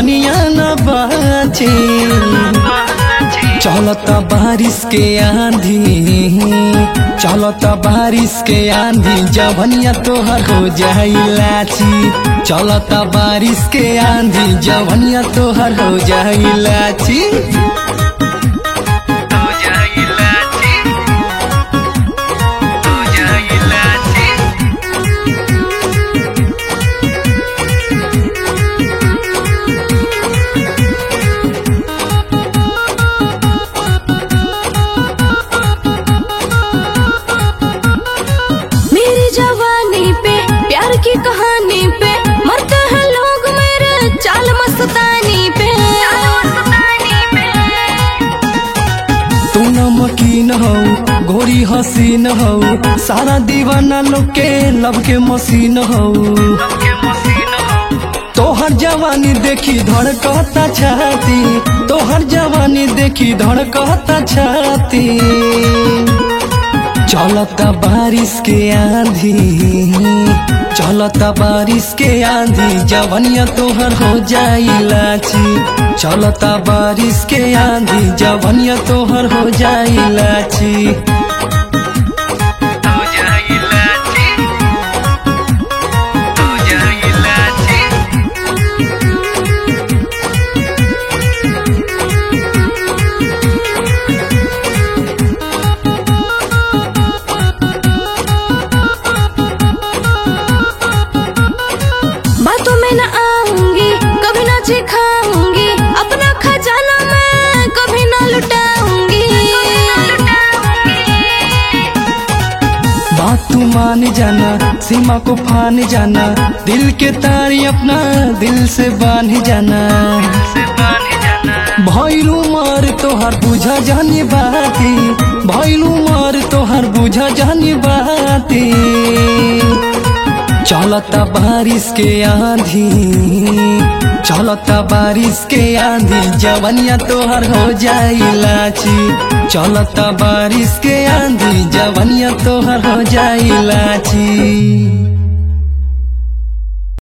जवनिया न बाचे। चलता बारिश के आंधी, चलता बारिश के आंधी, जवनिया तोहर हो जाई लाची। चलता बारिश के आंधी, जवनिया तोहर हो जाई लाची। की कहानी पे मरते हैं लोग मेरे चाल मस्तानी पे। तू नमकीन हो गोरी हसीन हो, सारा दीवाना लोग के लब के मशीन हो। तोहर जवानी देखी धड़कता छाती, तोहर जवानी देखी धड़कता छाती। चलता बारिश के आंधी, चलता बारिश के आंधी, जवनिया तोहर हो जाई लाची। चलता बारिश के आंधी, जवनिया तोहर हो जाई लाची। बातों में न आऊंगी कभी ना सिखाऊंगी, अपना खजाना मैं कभी ना लुटाऊंगी। बात तू मान जाना, सीमा को फान जाना, दिल के तारी अपना दिल से बांध जाना। भैलू मार तोहर बुझा जानी बाती, भैलू मार तोहर बुझा जानी बाती। चलता बारिश के आंधी, चलता बारिश के आंधी, जवनिया तोहर हो जाई लाची। चलता बारिश के आंधी, जवनिया तोहर हो जाई लाची।